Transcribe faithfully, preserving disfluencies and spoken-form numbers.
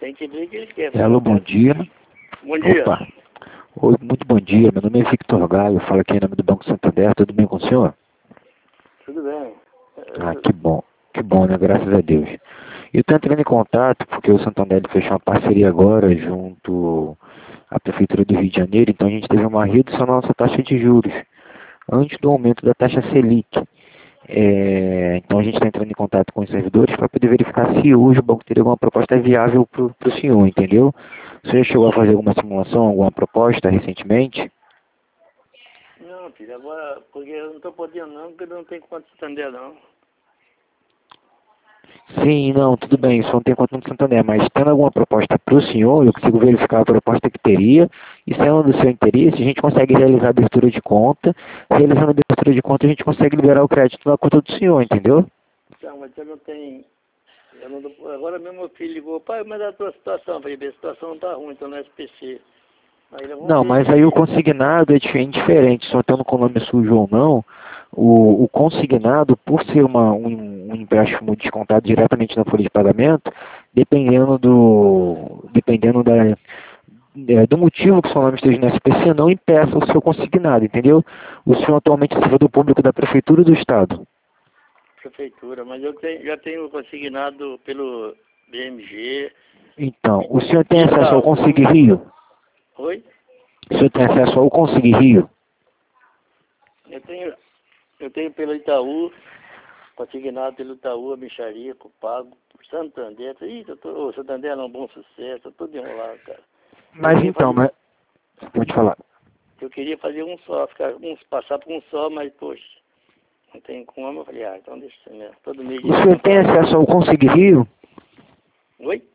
tem que ver o que ele quer. Alô, bom dia. Bom dia. Opa. Oi, muito bom dia. Meu nome é Victor Gaio, eu falo aqui em nome do Banco Santander. Tudo bem com o senhor? Tudo bem. Ah, que bom. Que bom, né? Graças a Deus. Eu estou entrando em contato porque o Santander fechou uma parceria agora junto à Prefeitura do Rio de Janeiro, então a gente teve uma redução na nossa taxa de juros, antes do aumento da taxa Selic. É, então a gente está entrando em contato com os servidores para poder verificar se hoje o banco teria alguma proposta viável para o senhor, entendeu? O senhor chegou a fazer alguma simulação, alguma proposta recentemente? Não, filho, agora, porque eu não estou podendo não, porque eu não tenho quanto Santander não. Sim, não, tudo bem, isso não tem conta no Santander, mas tendo alguma proposta para o senhor, eu consigo verificar a proposta que teria, e sendo do seu interesse, a gente consegue realizar a abertura de conta, realizando a abertura de conta a gente consegue liberar o crédito na conta do senhor, entendeu? Então, mas eu não tenho... Eu não, dou- agora mesmo meu filho ligou, pai, mas a tua situação, eu falei, a situação não está ruim, então no S P C. Aí nós vamos Não, ver mas se... aí o consignado é dife- diferente, só tendo com o nome sujo ou não, o, o consignado, por ser uma, um, um empréstimo descontado diretamente na folha de pagamento, dependendo do, dependendo da, é, do motivo que o seu nome esteja no S P C, não impeça o seu consignado, entendeu? O senhor atualmente é servidor público da Prefeitura ou do Estado? Prefeitura, mas eu tenho, já tenho consignado pelo B M G. Então, o senhor tem acesso ao Itaú. Consig Rio? Oi? O senhor tem acesso ao Consig Rio? Eu tenho, eu tenho pelo Itaú, consignado pelo Itaú, a Micharia, Copago, Santander. Ih, eu tô, ô, Santander é um bom sucesso, eu tô de enrolado, cara. Mas queria então, fazer- mas... Pode falar. Eu queria fazer um só, ficar, um, passar por um só, mas, poxa, não tem como. Eu falei, ah, então deixa assim mesmo. Todo mês... O senhor tem acesso ao Consig Rio? Oi?